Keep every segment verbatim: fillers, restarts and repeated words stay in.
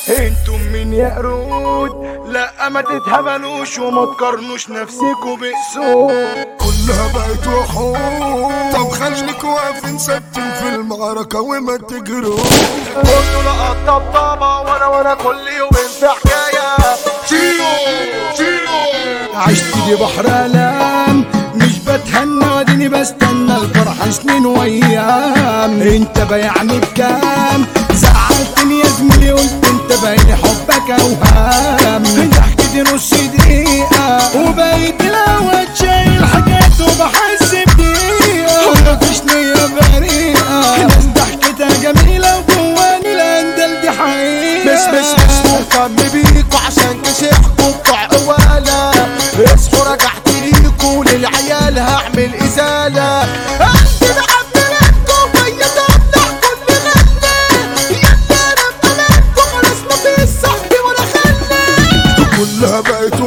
انتم من يا قرود، لا ما تتهبلوش وما تقارنوش نفسكوا بأسود. كلها بقت وحوش، طب خليك واقفين ثابتين في المعركة وما تجروش. كله لقى الطبطبة وانا وانا كل يومين في حكاية. شيلو شيلو عشت دي بحر الام، مش بتهنى وديني بستنى الفرحة سنين وايام. انت بايعني بكام؟ زعلتني يا زميلي، قلت انت باين حبك اوهام. ضحكتي نص دقيقة وبقيت الاوقات شايل حاجات وبحس بدقيقة. مفيش نية بريئة، ناس ضحكتها جميلة وجواني الاندل دي حقيقة. بس بس بس مهتم بيكوا عشان كشحكوا بتوع قوالة. اصحوا رجعت ليكوا للعيال هعمل ازالة. انت بعبلتكوا ويا تفتح كل غنى. يا انا ببلدكوا خلاص مفيش صاحبي ولا خلة. كلها بقت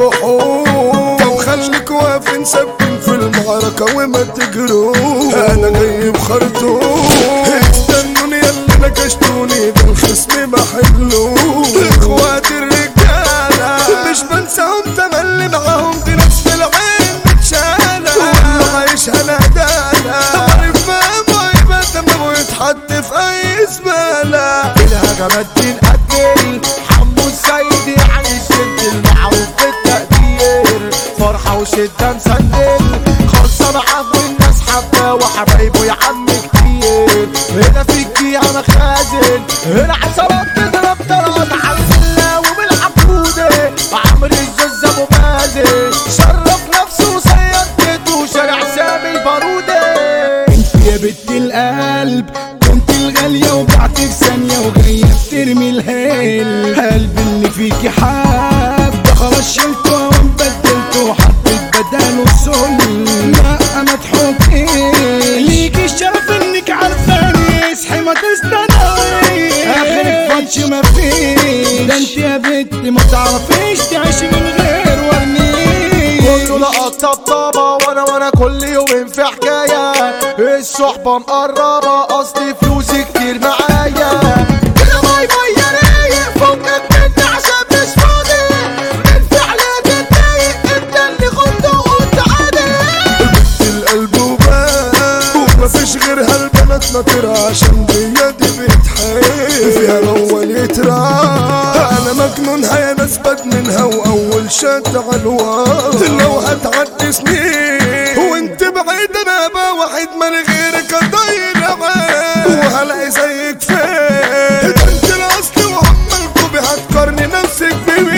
وحوش، طب خليك واقفين ثابتين في المعركة وما تجروش. انا جاي بخرطوم، استنوني ياللي نكشتوني بالخصم بحلوش. اخواتي الرجالة مش بنساهم، تملي معاهم دي ناس في العين متشالة. والله عايشها ندالة، عارف مهما يبقى تمام ويتحط في اي زبالة. الهجمات دي نقتل حمو السيد يعني الشد المعروف بالتقدير. فرحة وشدة مسندل خلصة معاه والناس حباه وحبايبه يا عم كتير. هنا في الجيهة مخازن، هنا عصابات تضرب طراد على الفلا وبالعبودة. عمرو الزوز ابو مازن شرف نفسه وسيطته شارع سامي البارودة. انت يا بنت القلب كنت الغالية وبعت في ثانية وجاية بترمي الهيل. قلبي اللي فيكي حاب ده خلاص شلته وبدلته وحطيت بداله السل. لا ما تحطي ليكي الشرف انك عارفاني، اصحي ما تستناي اخرك فاتش ما فيش. ده انت يا بنت ما تعرفيش تعيشي من غير ورنيش. كله لقى الطبطبة وانا وانا كل يومين في حكاية. الصحبة مقربة اصلي فلوسي كتير معايا. كده باي باي يا رايق فكك مني عشان مش فاضي. من فعلك اتضايق انت اللي خدت وقلت عادي. القلب وباب ومفيش غيرها البنات ناطرة، عشان دي بتحب فيها الاول يتراب. انا مجنونها يا ناس بدمنها واول شد على الواد. لو هتعدي سنين وانت بعيد انا ابقى واحد من غيرك اضيع وهلاقي زيك فين. ده انت الاصل وعمالكوا بهتقارني نفسك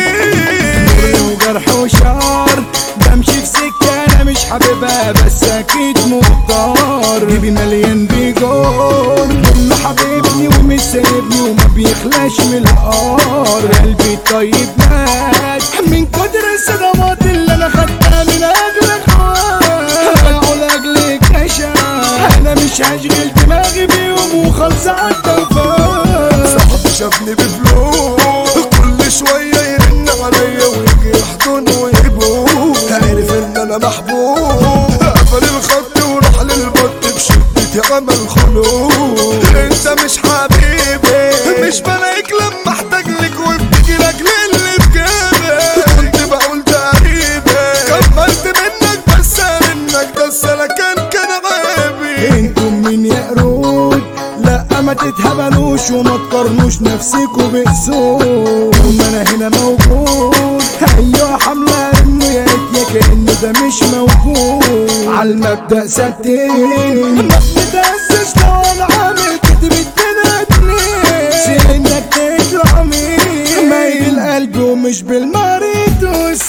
بمين. وجرح وشعر بمشي في سكة انا مش حاببها بس اكيد مختار. جيبي مليان بيجار كله حبيبني ومش سايبني وما بيخلاش من القار. قلبي طيب مات من كتر الصدمات اللي انا خدتها من اجلك. هقول لاجلك عشان انا مش هشغل دماغي بيهم وخلص عالتوفان. صاحبي شافني بفلوس كل شوية يرن عليا ويجي يحضن ويبوس. عارف ان انا محبوب، قفل الخط وراح للبط بشدتي عمل خلوق. انت مش حبيبي، مش بلاقيك لما احتاج لك وبتيجي لاجل اللي في جيبك. كنت بقول ده قريبي، كملت منك بس منك ده السلكان كان عيبي. انتم من يا قرود، لا ما تتهبلوش وما تقارنوش نفسكوا بأسود. ما انا هنا موجود، ايوه حملة انه يا ريت يا كأنه ده مش موجود. عالمبدأ ستين ما بتتأسش لو انا عامل كتب الدنيا اتنين. سيبنك تطلع مين مايل القلب ومش بالمريض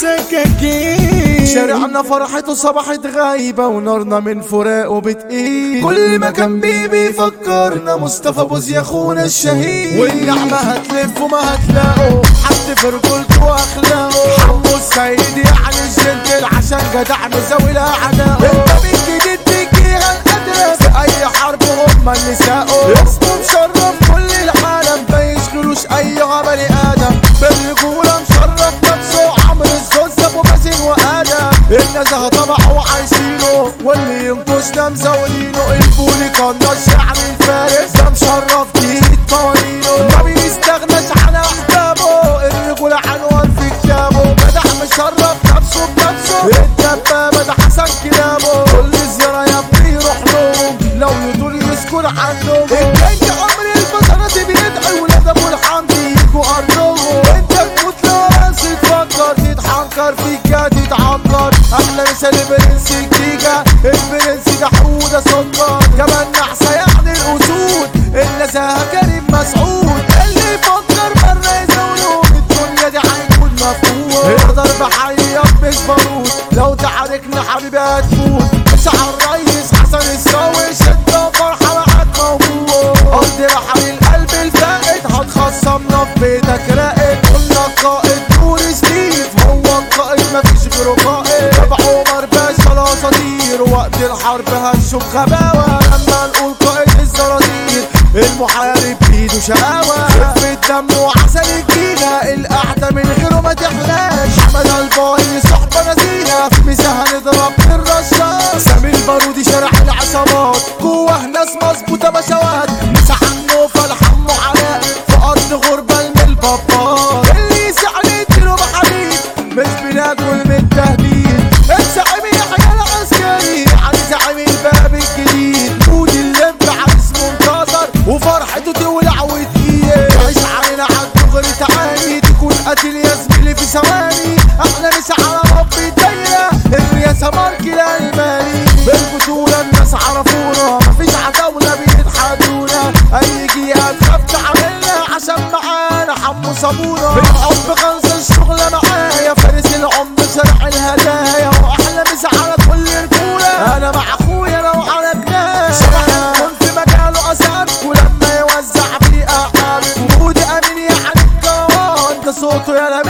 والسكاكين. شارعنا فرحته صبحت غايبة ونارنا من فراقه بتقيل. كل ما كان بيه بيفكرنا مصطفى بوز يا اخونا الشهيد. والنعمة هتلف وما هتلاقوا حد في رجولته واخلاقه. حمو السيد يعني الجنتل عشان جدع مزاوي الاعداء. انت من جديد تجيها القدرة في اي حرب هم اللي ساقوا. اسمه مشرف كل العالم ما يشغلوش اي بني ادم. بالرجولة مشرف نفسه عمرو الزوز ابو مازن وادم. النزهة طبعه وعايشينه واللي ينقصنا مزاولينه. الفولي كان الشعب الفارس ده مشرف جديد قوانينه. ما بيستغناش على احبابه مسعود اللي يفكر مرة يزولوه الدنيا دي هيكون مفهوم يقدر بحيك مش بارود لو تعاركنا حبيبي هتموت مش على الريس حسن الساوي شدة فرحة معاك موجود قد رحم القلب الفائت هتخصمنا في بيتك راقد قلنا القائد نور ستيف هو القائد مفيش غيره قائد تبع عمر باشا الاساطير وقت الحرب هنشوف غباوة لما نقول قائد الزرازير المحارب بيده شقاوة خف الدم وعسل الجينة القعدة من غيره ما تحلاش احمد الباي صحبة نزيهة في مساحة نضرب بالرشاش سامي البارودي شارع العصابات جوه ناس مظبوطة بشوات مساحة النوفة لحمه علاء في أرض غربة من البابات اللي يسعني يديله بحبيب مش بناكل من التهديد الزعيم يحيى العسكري عن زعيم الباب الجديد مود اللب عريس منتظر وفرحته تولع وتقيل عيش علينا عالدغري تعاني تكون قتل يا زميلي في ثواني احنا مش على رب الدايرة الرياسة ماركي الألماني بالبطولة الناس عرفونا مفيش عتاولة بيتحدونا أي جهة تخاف تعملنا عشان معانا حمو صابونا بالحب خلص الشغلة معايا فارس العمر شرع الهدايا وأحلى مسا على كل رجولة أنا مع أخويا لو عرفناه شرح الكون في مجاله أسد ولما يوزع بيه أحد وجود أمين يعني الكوان ده صوته يا